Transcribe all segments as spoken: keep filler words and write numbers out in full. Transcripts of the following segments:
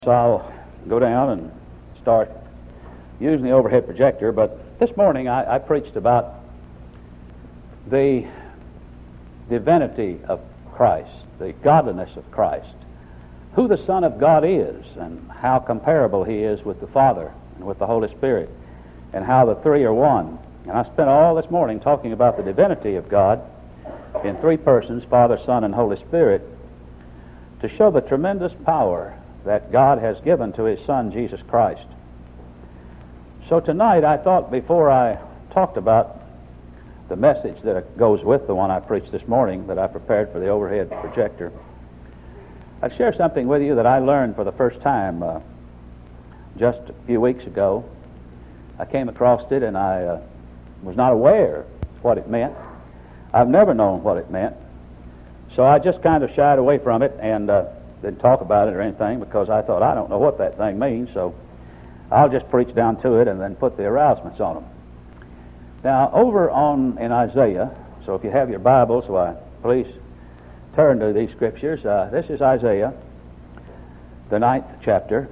So I'll go down and start using the overhead projector, but this morning I, I preached about the divinity of Christ, the godliness of Christ, who the Son of God is, and how comparable He is with the Father and with the Holy Spirit, and how the three are one. And I spent all this morning talking about the divinity of God in three persons, Father, Son, and Holy Spirit, to show the tremendous power that God has given to His Son, Jesus Christ. So tonight I thought, before I talked about the message that goes with the one I preached this morning that I prepared for the overhead projector, I'd share something with you that I learned for the first time uh, just a few weeks ago. I came across it and I uh, was not aware of what it meant. I've never known what it meant. So I just kind of shied away from it and uh, didn't talk about it or anything, because I thought, I don't know what that thing means, so I'll just preach down to it and then put the arousements on them. Now, over on in Isaiah, so if you have your Bibles, why, please turn to these scriptures. Uh, this is Isaiah, the ninth chapter,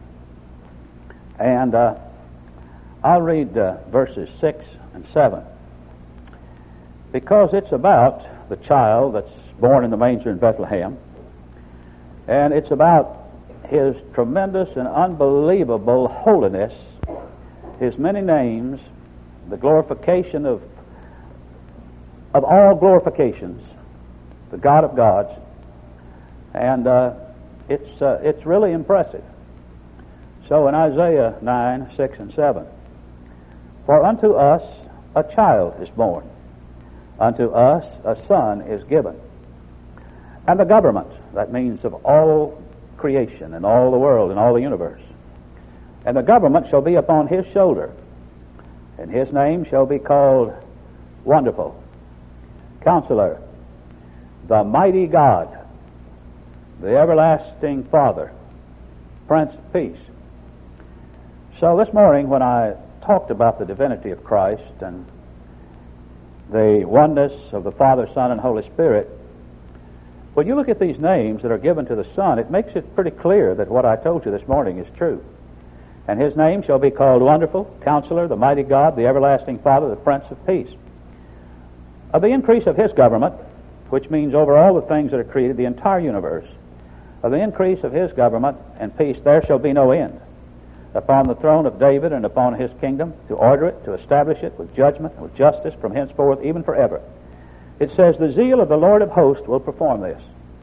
and uh, I'll read uh, verses six and seven, because it's about the child that's born in the manger in Bethlehem. And it's about His tremendous and unbelievable holiness, His many names, the glorification of of all glorifications, the God of gods, and uh, it's uh, it's really impressive. So in Isaiah nine, six, and seven, for unto us a child is born, unto us a son is given, and the government, that means of all creation and all the world and all the universe. And the government shall be upon His shoulder, and His name shall be called Wonderful, Counselor, the Mighty God, the Everlasting Father, Prince of Peace. So this morning when I talked about the divinity of Christ and the oneness of the Father, Son, and Holy Spirit, when you look at these names that are given to the Son, it makes it pretty clear that what I told you this morning is true. And His name shall be called Wonderful, Counselor, the Mighty God, the Everlasting Father, the Prince of Peace. Of the increase of His government, which means over all the things that are created, the entire universe, of the increase of His government and peace there shall be no end, upon the throne of David and upon His kingdom, to order it, to establish it with judgment and with justice from henceforth even forever. It says, the zeal of the Lord of hosts will perform this.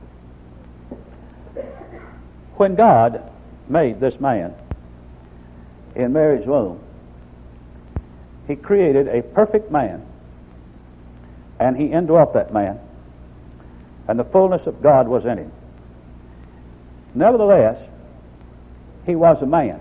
When God made this man in Mary's womb, He created a perfect man, and He indwelt that man, and the fullness of God was in him. Nevertheless, he was a man,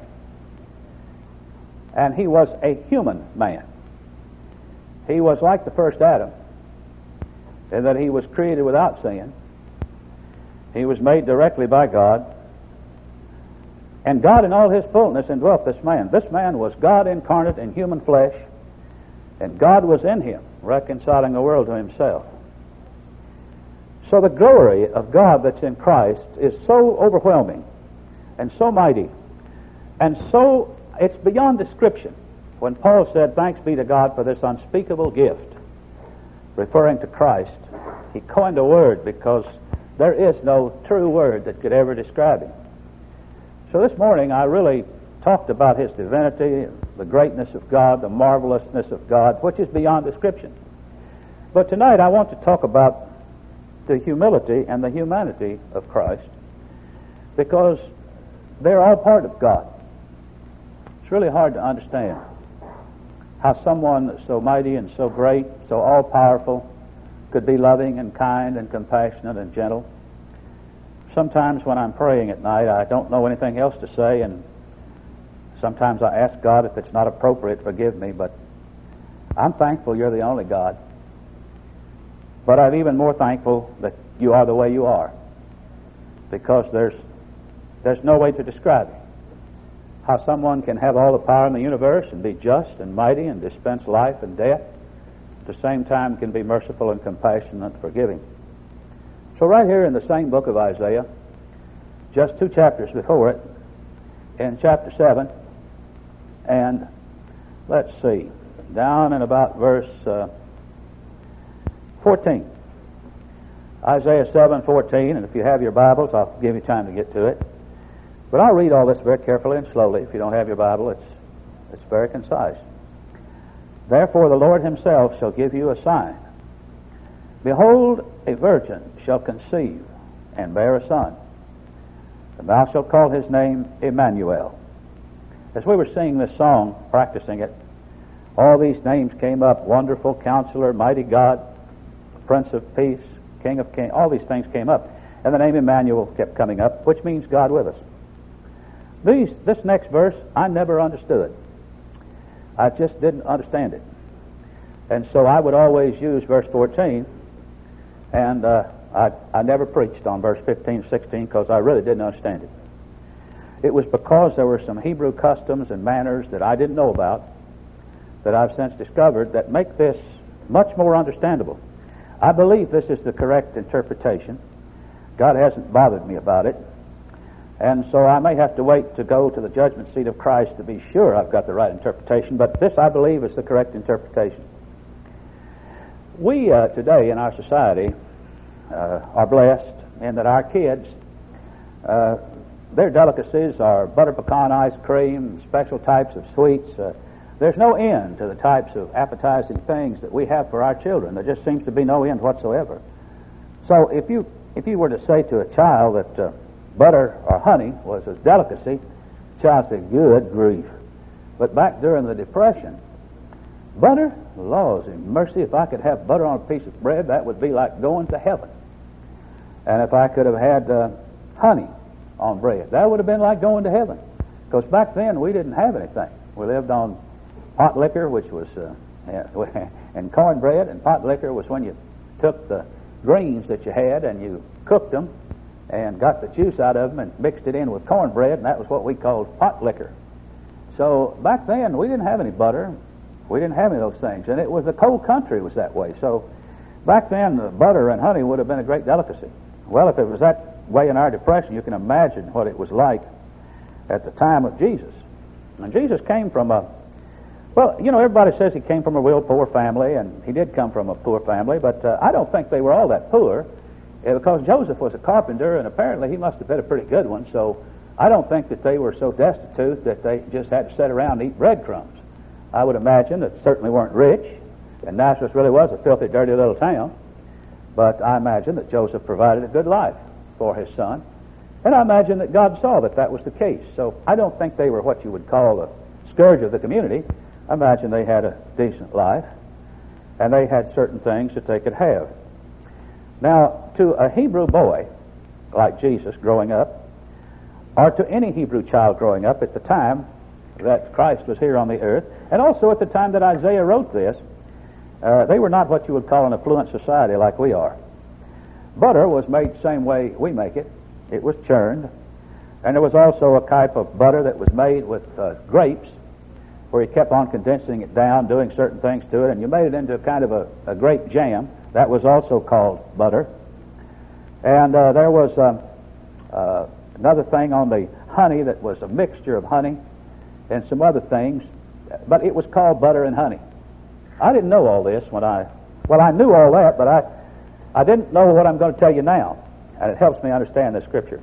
and he was a human man. He was like the first Adam, in that he was created without sin. He was made directly by God. And God in all His fullness indwelt this man. This man was God incarnate in human flesh, and God was in him, reconciling the world to Himself. So the glory of God that's in Christ is so overwhelming and so mighty, and so it's beyond description. When Paul said, thanks be to God for this unspeakable gift, referring to Christ, he coined a word because there is no true word that could ever describe Him. So this morning I really talked about His divinity, the greatness of God, the marvelousness of God, which is beyond description. But tonight I want to talk about the humility and the humanity of Christ, because they're all part of God. It's really hard to understand how someone that's so mighty and so great, so all-powerful, could be loving and kind and compassionate and gentle. Sometimes when I'm praying at night, I don't know anything else to say, and sometimes I ask God, if it's not appropriate, forgive me, but I'm thankful You're the only God. But I'm even more thankful that You are the way You are, because there's there's no way to describe it. How someone can have all the power in the universe and be just and mighty and dispense life and death, at the same time can be merciful and compassionate and forgiving. So right here in the same book of Isaiah, just two chapters before it, in chapter seven, and let's see, down in about verse uh, fourteen. Isaiah seven fourteen, and if you have your Bibles, I'll give you time to get to it. But I'll read all this very carefully and slowly. If you don't have your Bible, it's it's very concise. Therefore the Lord himself shall give you a sign. Behold, a virgin shall conceive and bear a son, and thou shalt call his name Emmanuel. As we were singing this song, practicing it, all these names came up: Wonderful Counselor, Mighty God, Prince of Peace, King of Kings. All these things came up, and the name Emmanuel kept coming up, which means God with us. These, this next verse I never understood. I just didn't understand it. And so I would always use verse fourteen, and uh, I, I never preached on verse fifteen, sixteen, because I really didn't understand it. It was because there were some Hebrew customs and manners that I didn't know about that I've since discovered that make this much more understandable. I believe this is the correct interpretation. God hasn't bothered me about it. And so I may have to wait to go to the judgment seat of Christ to be sure I've got the right interpretation, but this, I believe, is the correct interpretation. We uh, today in our society uh, are blessed in that our kids, uh, their delicacies are butter pecan ice cream, special types of sweets. Uh, there's no end to the types of appetizing things that we have for our children. There just seems to be no end whatsoever. So if you if you were to say to a child that uh, butter or honey was a delicacy, the child said, "Good grief." But back during the Depression, butter, laws in mercy, if I could have butter on a piece of bread, that would be like going to heaven. And if I could have had uh, honey on bread, that would have been like going to heaven. Because back then we didn't have anything. We lived on pot liquor, which was, uh, yeah, and cornbread, and pot liquor was when you took the greens that you had and you cooked them and got the juice out of them and mixed it in with cornbread, and that was what we called pot liquor. So back then we didn't have any butter. We didn't have any of those things, and it was the cold country was that way. So back then, uh, butter and honey would have been a great delicacy. Well, if it was that way in our Depression, you can imagine what it was like at the time of Jesus. And Jesus came from a, well, you know, everybody says he came from a real poor family, and he did come from a poor family, but uh, I don't think they were all that poor, uh, because Joseph was a carpenter, and apparently he must have been a pretty good one, so I don't think that they were so destitute that they just had to sit around and eat breadcrumbs. I would imagine that certainly weren't rich, and Nazareth really was a filthy, dirty little town. But I imagine that Joseph provided a good life for his son, and I imagine that God saw that that was the case. So I don't think they were what you would call the scourge of the community. I imagine they had a decent life, and they had certain things that they could have. Now, to a Hebrew boy like Jesus growing up, or to any Hebrew child growing up at the time that Christ was here on the earth, and also at the time that Isaiah wrote this, uh, they were not what you would call an affluent society like we are. Butter was made the same way we make it. It was churned. And there was also a type of butter that was made with uh, grapes, where you kept on condensing it down, doing certain things to it, and you made it into a kind of a, a grape jam. That was also called butter. And uh, there was um, uh, another thing on the honey that was a mixture of honey and some other things, but it was called butter and honey. I didn't know all this when I, well, I knew all that, but I, I didn't know what I'm going to tell you now, and it helps me understand the Scripture.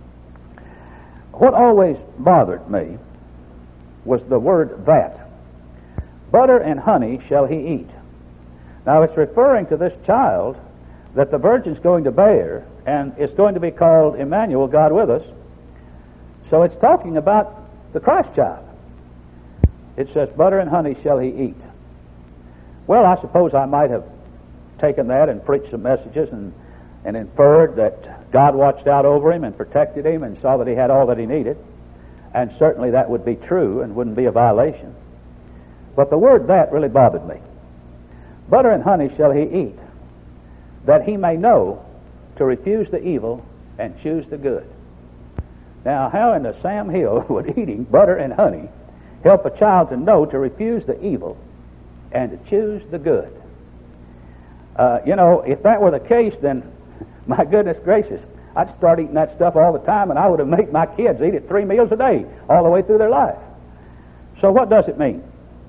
What always bothered me was the word that. Butter and honey shall he eat. Now, it's referring to this child that the virgin's going to bear, and it's going to be called Emmanuel, God with us. So it's talking about the Christ child. It says, butter and honey shall he eat. Well, I suppose I might have taken that and preached some messages and, and inferred that God watched out over him and protected him and saw that he had all that he needed. And certainly that would be true and wouldn't be a violation. But the word that really bothered me. Butter and honey shall he eat, that he may know to refuse the evil and choose the good. Now, how in the Sam Hill would eating butter and honey help a child to know to refuse the evil and to choose the good? Uh, you know, if that were the case, then, my goodness gracious, I'd start eating that stuff all the time, and I would have made my kids eat it three meals a day all the way through their life. So what does it mean?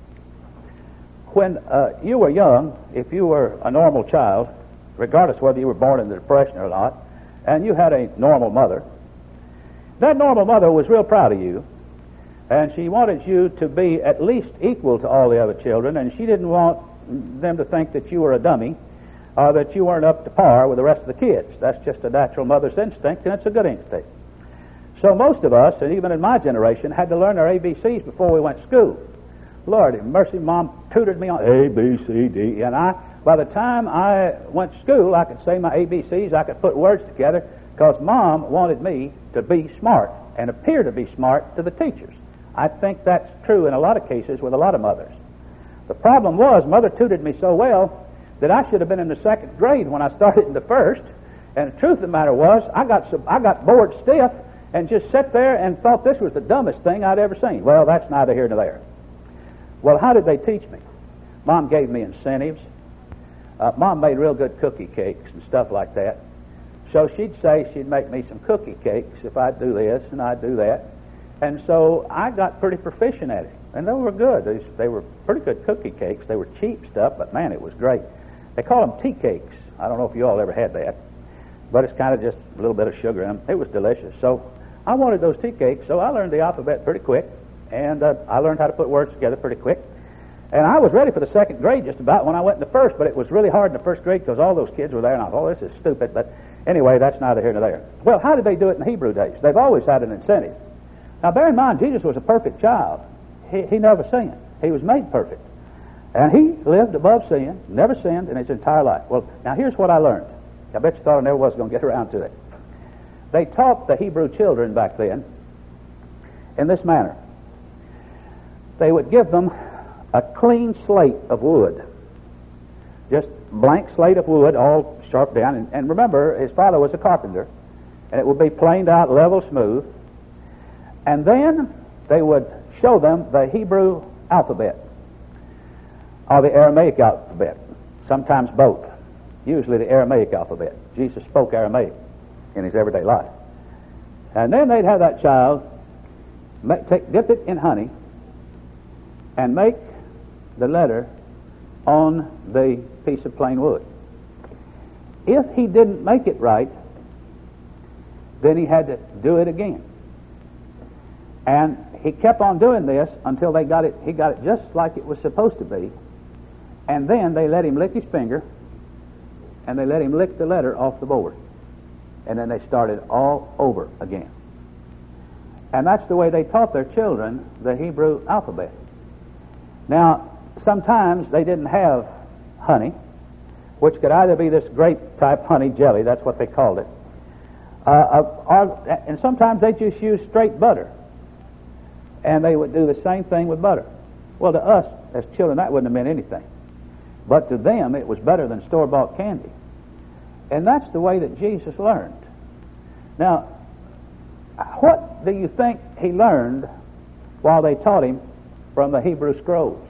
When uh, you were young, if you were a normal child, regardless whether you were born in the Depression or not, and you had a normal mother, that normal mother was real proud of you, and she wanted you to be at least equal to all the other children, and she didn't want them to think that you were a dummy or that you weren't up to par with the rest of the kids. That's just a natural mother's instinct, and it's a good instinct. So most of us, and even in my generation, had to learn our A B Cs before we went to school. Lord have mercy, Mom tutored me on A, B, C, D, and I, by the time I went to school, I could say my A B Cs, I could put words together, because Mom wanted me to be smart and appear to be smart to the teachers. I think that's true in a lot of cases with a lot of mothers. The problem was, Mother tutored me so well that I should have been in the second grade when I started in the first, and the truth of the matter was, I got so, I got bored stiff and just sat there and thought this was the dumbest thing I'd ever seen. Well, that's neither here nor there. Well, how did they teach me? Mom gave me incentives. Uh, Mom made real good cookie cakes and stuff like that. So she'd say she'd make me some cookie cakes if I'd do this and I'd do that. And so I got pretty proficient at it. And they were good. They, they were pretty good cookie cakes. They were cheap stuff, but man, it was great. They call them tea cakes. I don't know if you all ever had that. But it's kind of just a little bit of sugar in them. It was delicious. So I wanted those tea cakes, so I learned the alphabet pretty quick. And uh, I learned how to put words together pretty quick. And I was ready for the second grade just about when I went in the first, but it was really hard in the first grade because all those kids were there, and I thought, oh, this is stupid. But anyway, that's neither here nor there. Well, how did they do it in the Hebrew days? They've always had an incentive. Now, bear in mind, Jesus was a perfect child. He, he never sinned. He was made perfect. And he lived above sin, never sinned in his entire life. Well, now here's what I learned. I bet you thought I never was going to get around to it. They taught the Hebrew children back then in this manner. They would give them a clean slate of wood, just blank slate of wood, all sharp down. And, and remember, his father was a carpenter, and it would be planed out, level, smooth. And then they would show them the Hebrew alphabet, or the Aramaic alphabet, sometimes both, usually the Aramaic alphabet. Jesus spoke Aramaic in his everyday life. And then they'd have that child make, take, dip it in honey and make the letter on the piece of plain wood. If he didn't make it right, then he had to do it again. And he kept on doing this until they got it, he got it just like it was supposed to be. And then they let him lick his finger, and they let him lick the letter off the board. And then they started all over again. And that's the way they taught their children the Hebrew alphabet. Now, sometimes they didn't have honey, which could either be this grape-type honey jelly, that's what they called it, uh, or, and sometimes they just used straight butter. And they would do the same thing with butter. Well, to us, as children, that wouldn't have meant anything. But to them, it was better than store-bought candy. And that's the way that Jesus learned. Now, what do you think he learned while they taught him from the Hebrew scrolls?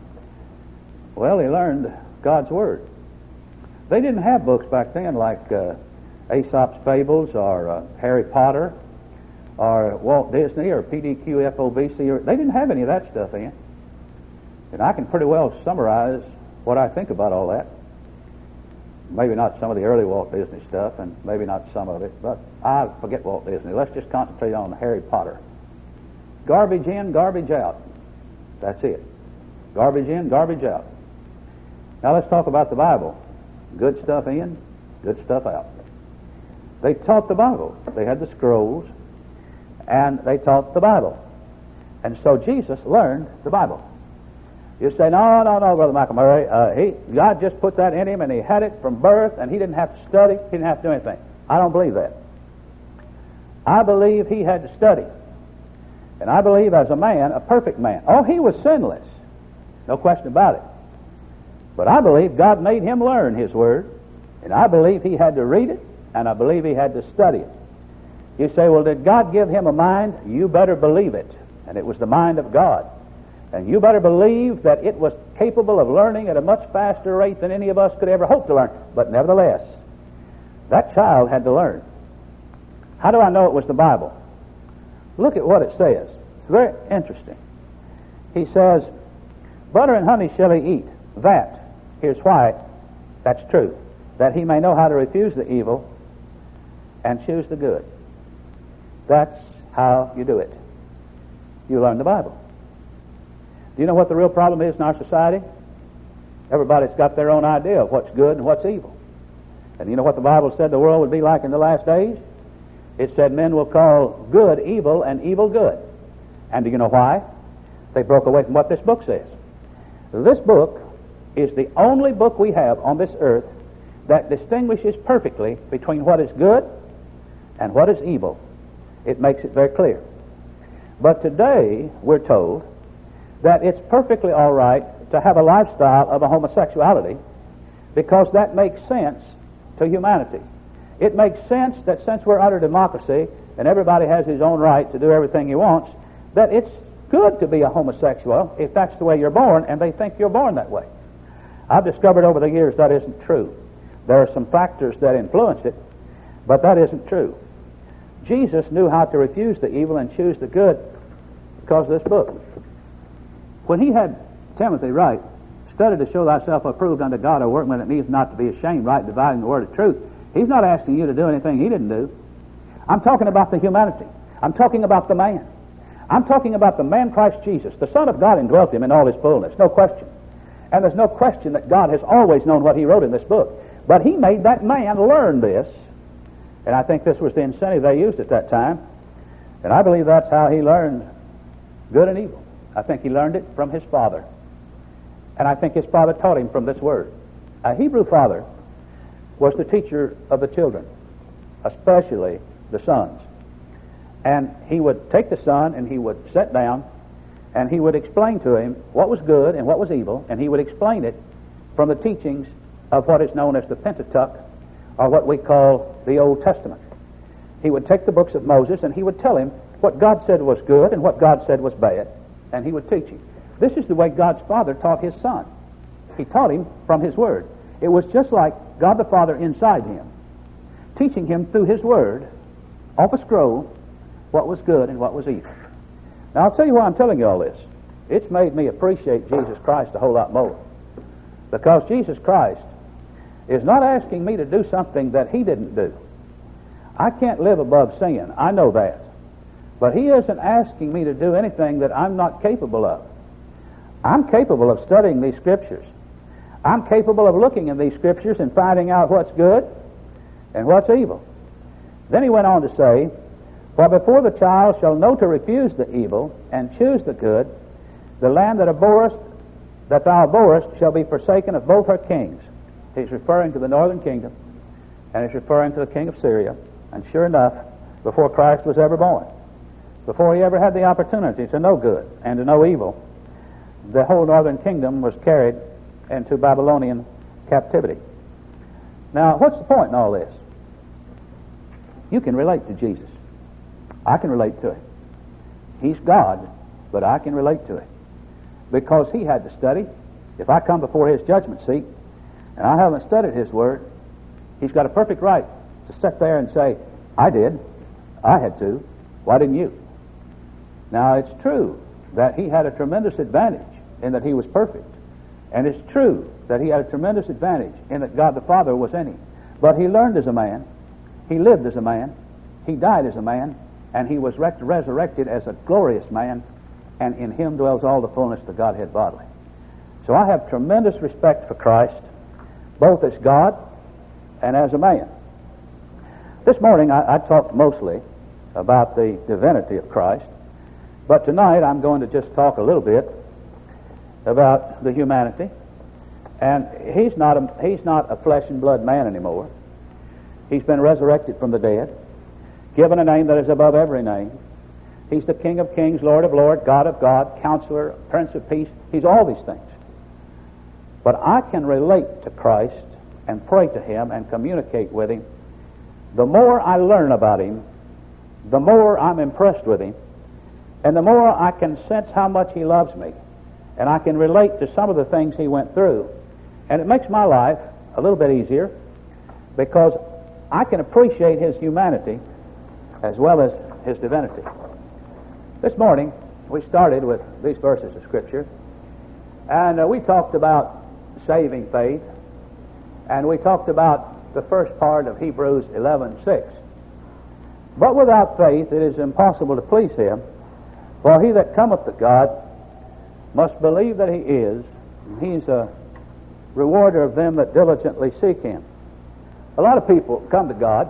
Well, he learned God's Word. They didn't have books back then like uh, Aesop's Fables or uh, Harry Potter or Walt Disney or P D Q F O B C. Or, they didn't have any of that stuff in. And I can pretty well summarize what I think about all that. Maybe not some of the early Walt Disney stuff, and maybe not some of it, but I forget Walt Disney. Let's just concentrate on Harry Potter. Garbage in, garbage out. That's it. Garbage in, garbage out. Now let's talk about the Bible. Good stuff in, good stuff out. They taught the Bible. They had the scrolls, and they taught the Bible. And so Jesus learned the Bible. You say, no, no, no, Brother Michael Murray. Uh, he, God just put that in him, and he had it from birth, and he didn't have to study. He didn't have to do anything. I don't believe that. I believe he had to study. And I believe as a man, a perfect man. Oh, he was sinless. No question about it. But I believe God made him learn his word, and I believe he had to read it, and I believe he had to study it. You say, well, did God give him a mind? You better believe it. And it was the mind of God. And you better believe that it was capable of learning at a much faster rate than any of us could ever hope to learn. But nevertheless, that child had to learn. How do I know it was the Bible? Look at what it says. It's very interesting. He says, butter and honey shall he eat. That, here's why that's true. That he may know how to refuse the evil and choose the good. That's how you do it. You learn the Bible. Do you know what the real problem is in our society? Everybody's got their own idea of what's good and what's evil. And you know what the Bible said the world would be like in the last days? It said men will call good evil and evil good. And do you know why? They broke away from what this book says. This book is the only book we have on this earth that distinguishes perfectly between what is good and what is evil. It makes it very clear. But today, we're told that it's perfectly all right to have a lifestyle of a homosexuality because that makes sense to humanity. It makes sense that since we're under democracy and everybody has his own right to do everything he wants, that it's good to be a homosexual if that's the way you're born, and they think you're born that way. I've discovered over the years that isn't true. There are some factors that influence it, but that isn't true. Jesus knew how to refuse the evil and choose the good because of this book. When he had Timothy write, study to show thyself approved unto God, a workman that needs not to be ashamed, right dividing the word of truth. He's not asking you to do anything he didn't do. I'm talking about the humanity. I'm talking about the man. I'm talking about the man Christ Jesus. The Son of God indwelt him in all his fullness, no question. And there's no question that God has always known what he wrote in this book. But he made that man learn this, and I think this was the incentive they used at that time. And I believe that's how he learned good and evil. I think he learned it from his father. And I think his father taught him from this word. A Hebrew father was the teacher of the children, especially the sons. And he would take the son and he would sit down and he would explain to him what was good and what was evil, and he would explain it from the teachings of what is known as the Pentateuch, or what we call the Old Testament. He would take the books of Moses and he would tell him what God said was good and what God said was bad, and he would teach him. This is the way God's Father taught his Son. He taught him from his Word. It was just like God the Father inside him, teaching him through his Word, off a scroll, what was good and what was evil. Now, I'll tell you why I'm telling you all this. It's made me appreciate Jesus Christ a whole lot more. Because Jesus Christ is not asking me to do something that he didn't do. I can't live above sin. I know that. But he isn't asking me to do anything that I'm not capable of. I'm capable of studying these Scriptures. I'm capable of looking in these Scriptures and finding out what's good and what's evil. Then he went on to say, for before the child shall know to refuse the evil and choose the good, the land that abhorrest, that thou abhorrest shall be forsaken of both her kings. He's referring to the northern kingdom, and he's referring to the king of Syria. And sure enough, before Christ was ever born, before he ever had the opportunity to know good and to know evil, the whole northern kingdom was carried into Babylonian captivity. Now, what's the point in all this? You can relate to Jesus. I can relate to him. He's God, but I can relate to him. Because he had to study. If I come before his judgment seat and I haven't studied his word, he's got a perfect right to sit there and say, I did. I had to. Why didn't you? Now, it's true that he had a tremendous advantage in that he was perfect. And it's true that he had a tremendous advantage in that God the Father was in him. But he learned as a man. He lived as a man. He died as a man. And he was resurrected as a glorious man, and in him dwells all the fullness of the Godhead bodily. So I have tremendous respect for Christ, both as God and as a man. This morning I, I talked mostly about the divinity of Christ, but tonight I'm going to just talk a little bit about the humanity. And he's not a, he's not a flesh and blood man anymore. He's been resurrected from the dead, given a name that is above every name. He's the King of kings, Lord of lords, God of God, Counselor, Prince of Peace. He's all these things. But I can relate to Christ and pray to him and communicate with him. The more I learn about him, the more I'm impressed with him, and the more I can sense how much he loves me, and I can relate to some of the things he went through. And it makes my life a little bit easier because I can appreciate his humanity as well as his divinity. This morning, we started with these verses of Scripture, and uh, we talked about saving faith, and we talked about the first part of Hebrews eleven six. But without faith it is impossible to please him, for he that cometh to God must believe that he is, and he's a rewarder of them that diligently seek him. A lot of people come to God,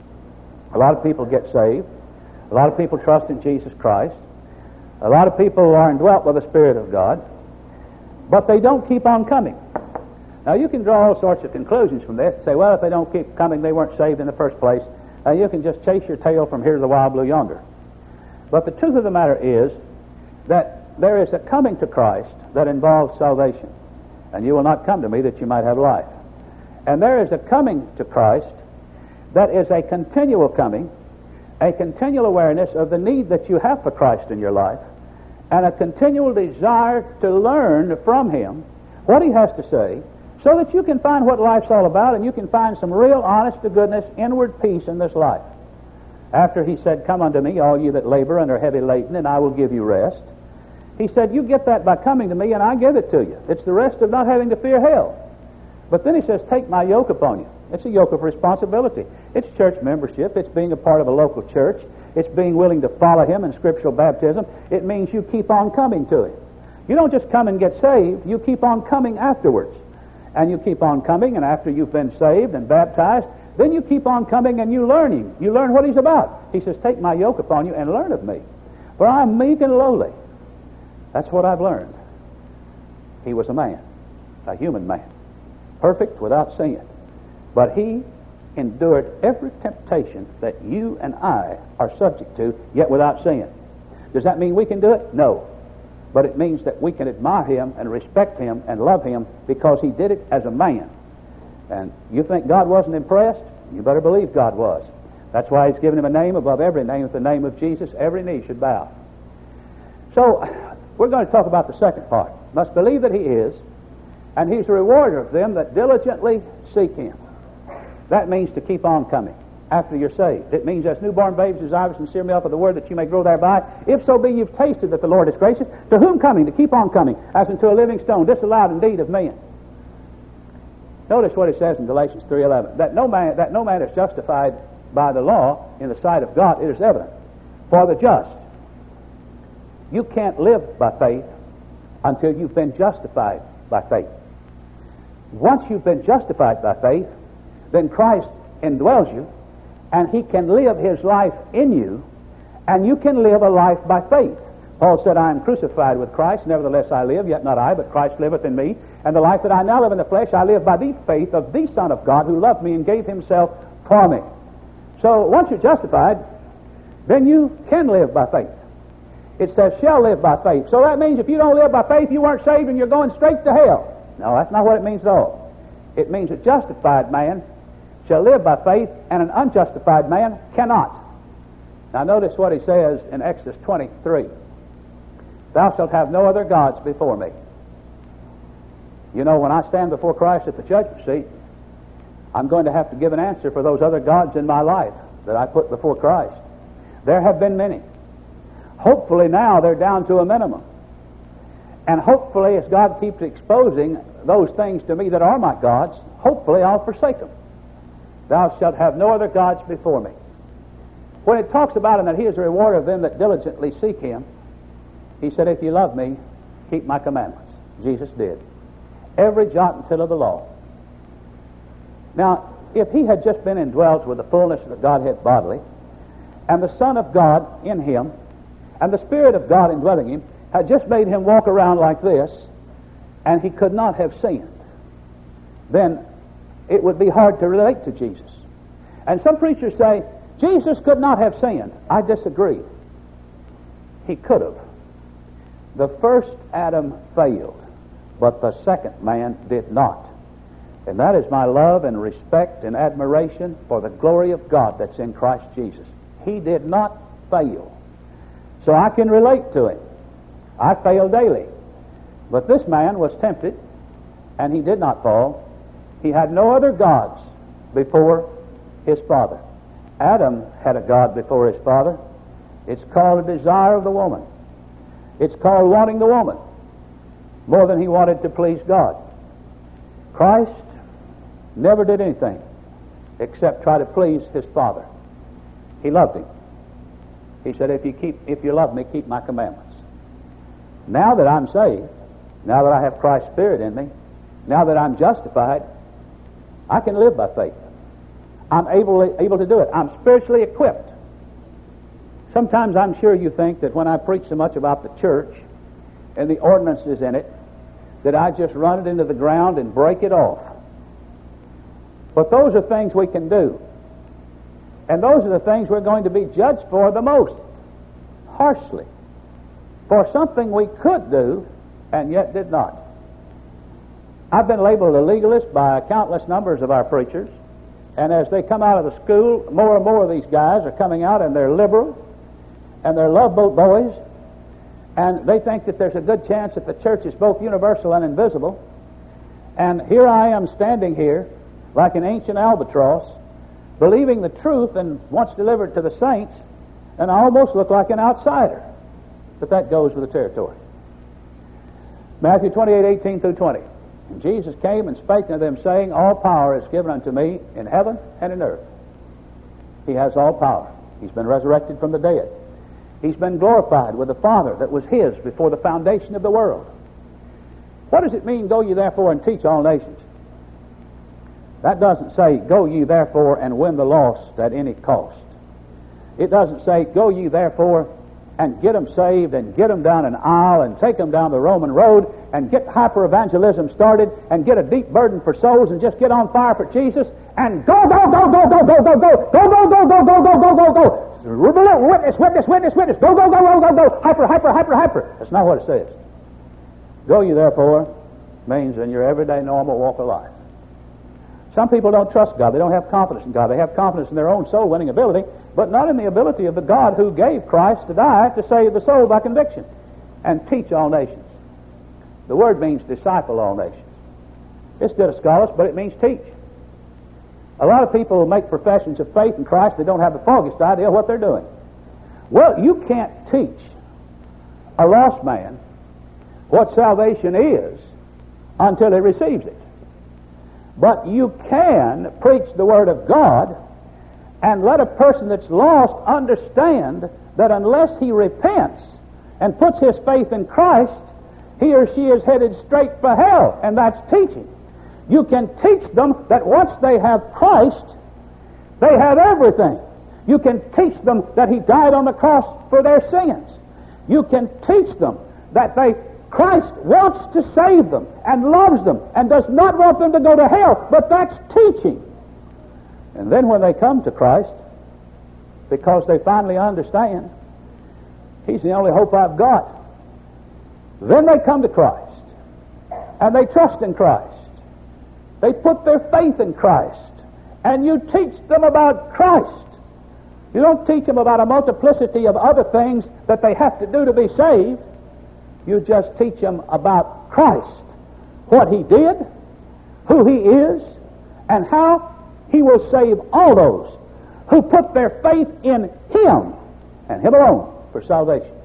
a lot of people get saved, a lot of people trust in Jesus Christ, a lot of people are indwelt by the Spirit of God, but they don't keep on coming. Now you can draw all sorts of conclusions from this, say, well, if they don't keep coming, they weren't saved in the first place, and you can just chase your tail from here to the wild blue yonder. But the truth of the matter is that there is a coming to Christ that involves salvation. And you will not come to me that you might have life. And there is a coming to Christ that is a continual coming, a continual awareness of the need that you have for Christ in your life, and a continual desire to learn from him what he has to say, so that you can find what life's all about, and you can find some real honest-to-goodness inward peace in this life. After he said, come unto me, all you that labor and are heavy laden, and I will give you rest. He said, you get that by coming to me, and I give it to you. It's the rest of not having to fear hell. But then he says, take my yoke upon you. It's a yoke of responsibility. It's church membership. It's being a part of a local church. It's being willing to follow him in scriptural baptism. It means you keep on coming to him. You don't just come and get saved. You keep on coming afterwards. And you keep on coming, and after you've been saved and baptized, then you keep on coming and you learn him. You learn what he's about. He says, take my yoke upon you and learn of me, for I am meek and lowly. That's what I've learned. He was a man, a human man, perfect without sin. But he endured every temptation that you and I are subject to, yet without sin. Does that mean we can do it? No. But it means that we can admire him and respect him and love him because he did it as a man. And you think God wasn't impressed? You better believe God was. That's why he's given him a name above every name. With the name of Jesus, every knee should bow. So, we're going to talk about the second part. Must believe that he is, and he's a rewarder of them that diligently seek him. That means to keep on coming after you're saved. It means as newborn babes desire the sincere milk of the word that you may grow thereby. If so be you've tasted that the Lord is gracious, to whom coming? To keep on coming, as unto a living stone, disallowed indeed of men. Notice what it says in Galatians three eleven, that no man that no man is justified by the law in the sight of God. It is evident for the just. You can't live by faith until you've been justified by faith. Once you've been justified by faith, then Christ indwells you, and he can live his life in you, and you can live a life by faith. Paul said, I am crucified with Christ, nevertheless I live, yet not I, but Christ liveth in me. And the life that I now live in the flesh, I live by the faith of the Son of God, who loved me and gave himself for me. So once you're justified, then you can live by faith. It says, shall live by faith. So that means if you don't live by faith, you weren't saved and you're going straight to hell. No, that's not what it means at all. It means a justified man shall live by faith, and an unjustified man cannot. Now notice what he says in Exodus twenty-three. Thou shalt have no other gods before me. You know, when I stand before Christ at the judgment seat, I'm going to have to give an answer for those other gods in my life that I put before Christ. There have been many. Hopefully now they're down to a minimum. And hopefully as God keeps exposing those things to me that are my gods, hopefully I'll forsake them. Thou shalt have no other gods before me. When it talks about him that he is a rewarder of them that diligently seek him, he said, if you love me, keep my commandments. Jesus did. Every jot and tittle of the law. Now, if he had just been indwelt with the fullness of the Godhead bodily, and the Son of God in him, and the Spirit of God indwelling him, had just made him walk around like this, and he could not have sinned, then it would be hard to relate to Jesus. And some preachers say, Jesus could not have sinned. I disagree. He could have. The first Adam failed, but the second man did not. And that is my love and respect and admiration for the glory of God that's in Christ Jesus. He did not fail. So I can relate to him. I fail daily. But this man was tempted, and he did not fall. He had no other gods before his Father. Adam had a God before his father. It's called a desire of the woman. It's called wanting the woman more than he wanted to please God. Christ never did anything except try to please his Father. He loved him. He said, if you keep, if you love me, keep my commandments. Now that I'm saved, now that I have Christ's Spirit in me, now that I'm justified, I can live by faith. I'm able, able to do it. I'm spiritually equipped. Sometimes I'm sure you think that when I preach so much about the church and the ordinances in it, that I just run it into the ground and break it off. But those are things we can do. And those are the things we're going to be judged for the most harshly. For something we could do and yet did not. I've been labeled a legalist by countless numbers of our preachers. And as they come out of the school, more and more of these guys are coming out and they're liberal and they're love boat boys. And they think that there's a good chance that the church is both universal and invisible. And here I am standing here like an ancient albatross, believing the truth and once delivered to the saints, and I almost look like an outsider. But that goes with the territory. Matthew twenty-eight, eighteen through twenty. And Jesus came and spake unto them, saying, all power is given unto me in heaven and in earth. He has all power. He's been resurrected from the dead. He's been glorified with the Father that was his before the foundation of the world. What does it mean, go ye therefore and teach all nations? That doesn't say, go ye therefore and win the lost at any cost. It doesn't say, go ye therefore and get them saved and get them down an aisle and take them down the Roman road and get hyper-evangelism started and get a deep burden for souls and just get on fire for Jesus and go, go, go, go, go, go, go, go, go, go, go, go, go, go, go, go, go. Witness, witness, witness, witness. Go, go, go, go, go, go. Hyper, hyper, hyper, hyper. That's not what it says. Go ye therefore means in your everyday normal walk of life. Some people don't trust God. They don't have confidence in God. They have confidence in their own soul-winning ability, but not in the ability of the God who gave Christ to die to save the soul by conviction and teach all nations. The word means disciple all nations. It's didaskalos, but it means teach. A lot of people make professions of faith in Christ. They don't have the foggiest idea what they're doing. Well, you can't teach a lost man what salvation is until he receives it. But you can preach the Word of God and let a person that's lost understand that unless he repents and puts his faith in Christ, he or she is headed straight for hell, and that's teaching. You can teach them that once they have Christ, they have everything. You can teach them that He died on the cross for their sins. You can teach them that they Christ wants to save them and loves them and does not want them to go to hell, but that's teaching. And then when they come to Christ, because they finally understand He's the only hope I've got, then they come to Christ and they trust in Christ. They put their faith in Christ, and you teach them about Christ. You don't teach them about a multiplicity of other things that they have to do to be saved. You just teach them about Christ, what He did, who He is, and how He will save all those who put their faith in Him and Him alone for salvation.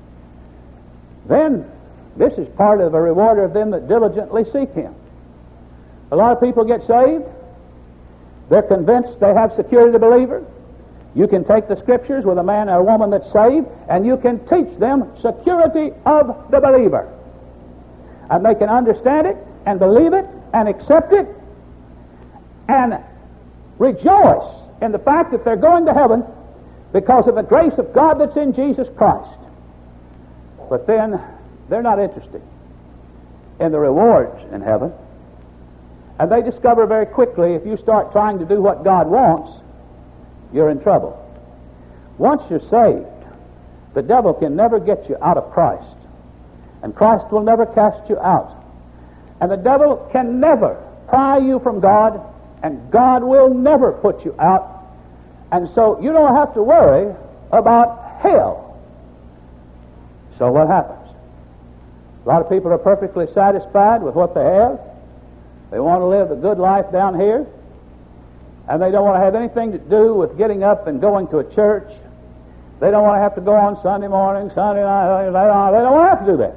Then, this is part of a reward of them that diligently seek Him. A lot of people get saved. They're convinced they have security as a believer. You can take the Scriptures with a man or a woman that's saved, and you can teach them security of the believer. And they can understand it, and believe it, and accept it, and rejoice in the fact that they're going to heaven because of the grace of God that's in Jesus Christ. But then, they're not interested in the rewards in heaven. And they discover very quickly, if you start trying to do what God wants, you're in trouble. Once you're saved, the devil can never get you out of Christ. And Christ will never cast you out. And the devil can never pry you from God, and God will never put you out. And so you don't have to worry about hell. So what happens? A lot of people are perfectly satisfied with what they have. They want to live the good life down here. And they don't want to have anything to do with getting up and going to a church. They don't want to have to go on Sunday morning, Sunday night. They don't want to have to do that.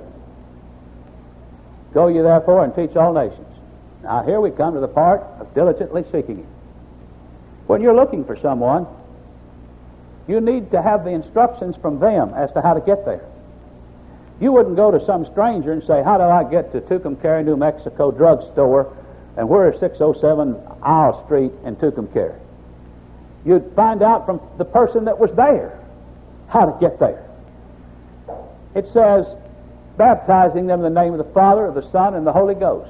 Go ye therefore and teach all nations. Now here we come to the part of diligently seeking Him. When you're looking for someone, you need to have the instructions from them as to how to get there. You wouldn't go to some stranger and say, how do I get to Tucumcari, New Mexico drugstore, and where is six oh seven Isle Street in Tucumcari? You'd find out from the person that was there how to get there. It says, baptizing them in the name of the Father, of the Son, and the Holy Ghost.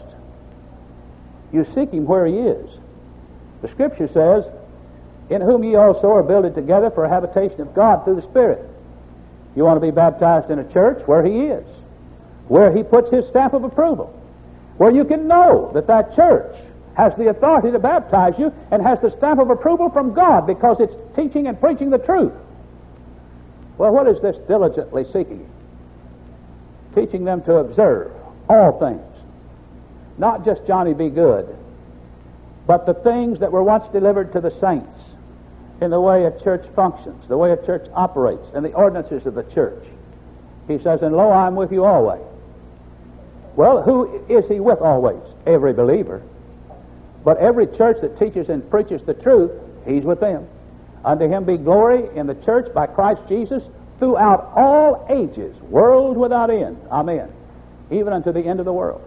You seek Him where He is. The Scripture says, in whom ye also are builded together for a habitation of God through the Spirit. You want to be baptized in a church where He is, where He puts His stamp of approval, where you can know that that church has the authority to baptize you and has the stamp of approval from God because it's teaching and preaching the truth. Well, what is this diligently seeking? Teaching them to observe all things. Not just Johnny be good, but the things that were once delivered to the saints in the way a church functions, the way a church operates, and the ordinances of the church. He says, and lo, I am with you always. Well, who is He with always? Every believer. But every church that teaches and preaches the truth, He's with them. Unto Him be glory in the church by Christ Jesus throughout all ages, world without end. Amen. Even unto the end of the world.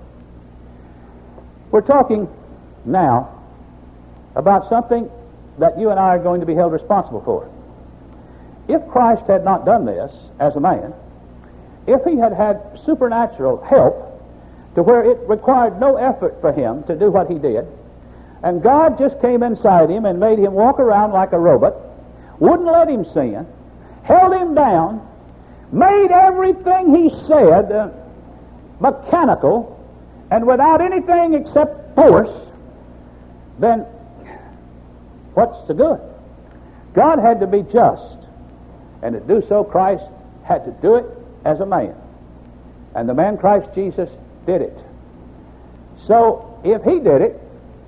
We're talking now about something that you and I are going to be held responsible for. If Christ had not done this as a man, if He had had supernatural help to where it required no effort for Him to do what He did, and God just came inside Him and made Him walk around like a robot, wouldn't let Him sin, held Him down, made everything He said uh, mechanical and without anything except force, then what's the good? God had to be just, and to do so Christ had to do it as a man. And the man Christ Jesus did it. So if He did it,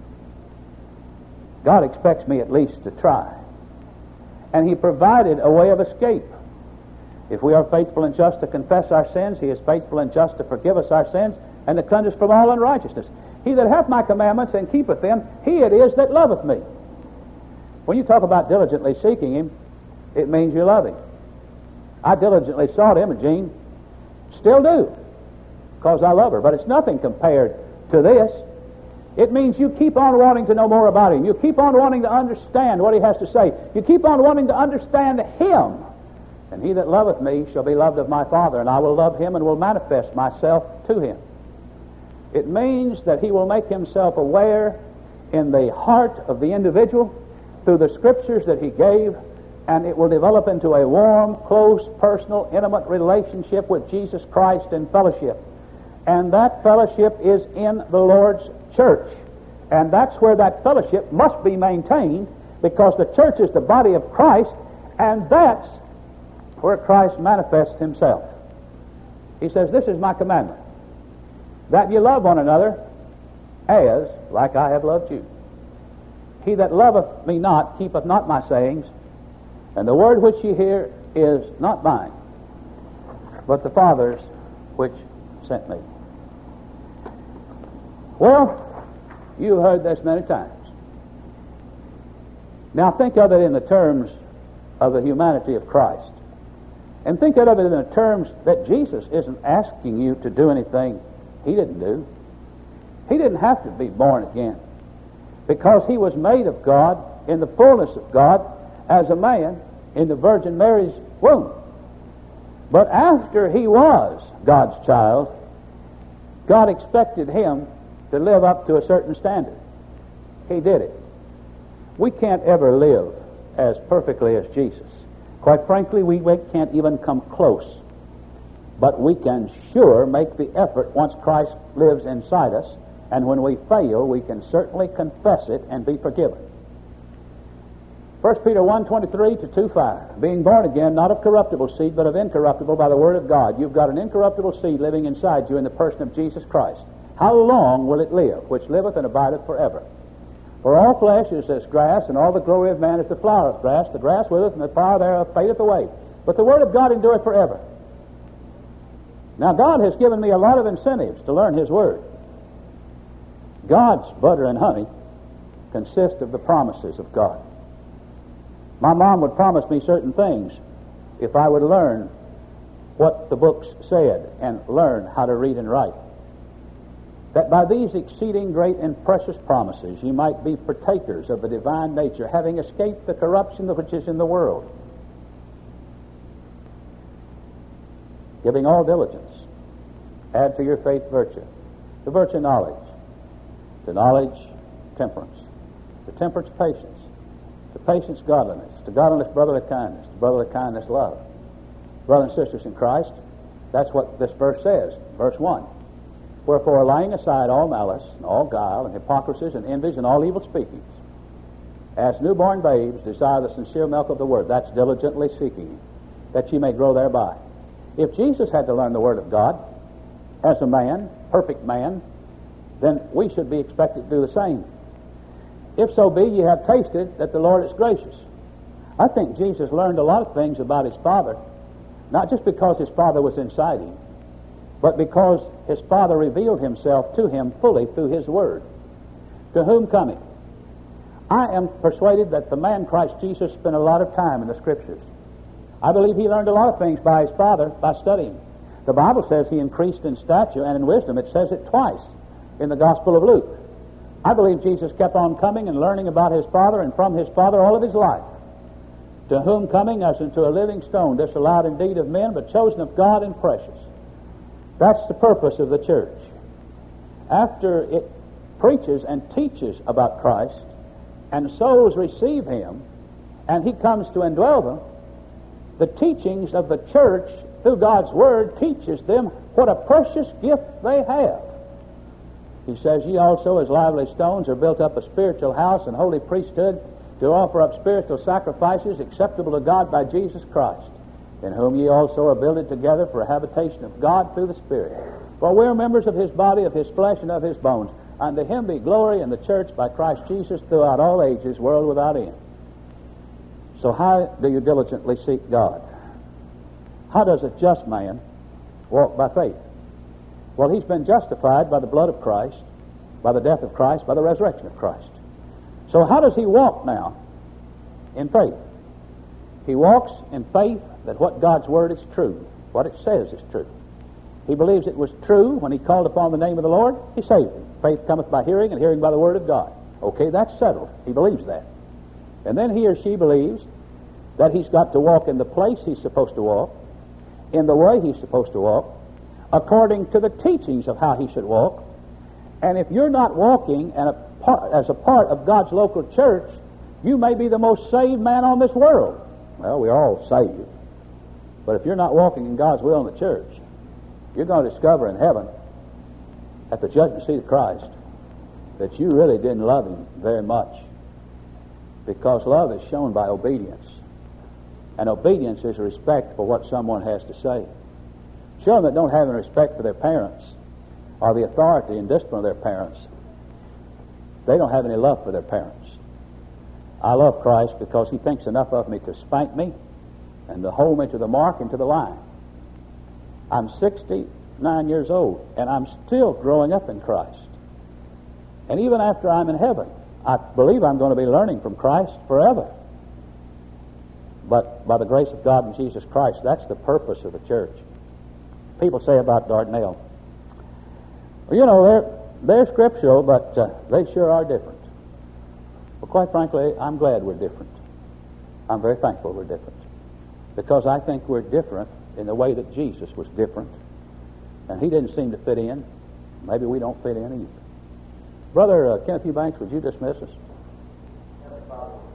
God expects me at least to try. And He provided a way of escape. If we are faithful and just to confess our sins, He is faithful and just to forgive us our sins and to cleanse us from all unrighteousness. He that hath my commandments and keepeth them, he it is that loveth me. When you talk about diligently seeking Him, it means you love Him. I diligently sought Him, and Jean still do, because I love her. But it's nothing compared to this. It means you keep on wanting to know more about Him. You keep on wanting to understand what He has to say. You keep on wanting to understand Him. And he that loveth me shall be loved of my Father, and I will love him and will manifest myself to him. It means that He will make Himself aware in the heart of the individual through the Scriptures that He gave, and it will develop into a warm, close, personal, intimate relationship with Jesus Christ in fellowship. And that fellowship is in the Lord's church. And that's where that fellowship must be maintained, because the church is the body of Christ, and that's where Christ manifests Himself. He says, this is my commandment, that ye love one another as like I have loved you. He that loveth me not keepeth not my sayings, and the word which ye hear is not mine, but the Father's which sent me. Well, you heard this many times. Now think of it in the terms of the humanity of Christ. And think of it in the terms that Jesus isn't asking you to do anything He didn't do. He didn't have to be born again, because He was made of God in the fullness of God as a man in the Virgin Mary's womb. But after He was God's child, God expected Him to live up to a certain standard. He did it. We can't ever live as perfectly as Jesus. Quite frankly, we can't even come close. But we can sure make the effort once Christ lives inside us, and when we fail, we can certainly confess it and be forgiven. First Peter one, twenty-three to two five, being born again, not of corruptible seed, but of incorruptible by the word of God. You've got an incorruptible seed living inside you in the person of Jesus Christ. How long will it live, which liveth and abideth forever? For all flesh is as grass, and all the glory of man is the flower of grass. The grass withereth, and the flower thereof fadeth away. But the word of God endureth forever. Now, God has given me a lot of incentives to learn His word. God's butter and honey consist of the promises of God. My mom would promise me certain things if I would learn what the books said and learn how to read and write. That by these exceeding great and precious promises ye might be partakers of the divine nature, having escaped the corruption which is in the world. Giving all diligence, add to your faith virtue, to virtue knowledge, to knowledge temperance, to temperance patience, to patience godliness, to godliness brotherly kindness, to brotherly kindness love. Brothers and sisters in Christ, that's what this verse says, verse one. Wherefore, laying aside all malice, and all guile, and hypocrisies, and envies, and all evil speakings, as newborn babes desire the sincere milk of the word, that's diligently seeking, that ye may grow thereby. If Jesus had to learn the word of God as a man, perfect man, then we should be expected to do the same. If so be ye have tasted that the Lord is gracious. I think Jesus learned a lot of things about His Father, not just because His Father was inside Him, but because His Father revealed Himself to Him fully through His Word. To whom coming? I am persuaded that the man Christ Jesus spent a lot of time in the Scriptures. I believe He learned a lot of things by His Father by studying. The Bible says He increased in stature and in wisdom. It says it twice in the Gospel of Luke. I believe Jesus kept on coming and learning about His Father and from His Father all of His life. To whom coming as unto a living stone, disallowed indeed of men, but chosen of God and precious. That's the purpose of the church. After it preaches and teaches about Christ, and souls receive Him, and He comes to indwell them, the teachings of the church through God's Word teaches them what a precious gift they have. He says, ye also as lively stones are built up a spiritual house and holy priesthood to offer up spiritual sacrifices acceptable to God by Jesus Christ, in whom ye also are builded together for a habitation of God through the Spirit. For we are members of His body, of His flesh, and of His bones. Unto Him be glory in the church by Christ Jesus throughout all ages, world without end. So how do you diligently seek God? How does a just man walk by faith? Well, he's been justified by the blood of Christ, by the death of Christ, by the resurrection of Christ. So how does he walk now? In faith. He walks in faith that what God's Word is true, what it says is true. He believes it was true when he called upon the name of the Lord, He saved him. Faith cometh by hearing, and hearing by the Word of God. Okay, that's settled. He believes that. And then he or she believes that he's got to walk in the place he's supposed to walk, in the way he's supposed to walk, according to the teachings of how he should walk. And if you're not walking and a part, as a part of God's local church, you may be the most saved man on this world. Well, we're all saved. But if you're not walking in God's will in the church, you're going to discover in heaven, at the judgment seat of Christ, that you really didn't love Him very much. Because love is shown by obedience. And obedience is respect for what someone has to say. Children that don't have any respect for their parents, or the authority and discipline of their parents, they don't have any love for their parents. I love Christ because He thinks enough of me to spank me and to hold me to the mark and to the line. I'm sixty-nine years old, and I'm still growing up in Christ. And even after I'm in heaven, I believe I'm going to be learning from Christ forever. But by the grace of God and Jesus Christ, that's the purpose of the church. People say about Dardanelle, well, you know, they're, they're scriptural, but uh, they sure are different. Well, quite frankly, I'm glad we're different. I'm very thankful we're different. Because I think we're different in the way that Jesus was different. And He didn't seem to fit in. Maybe we don't fit in either. Brother uh, Kenneth Eubanks, would you dismiss us?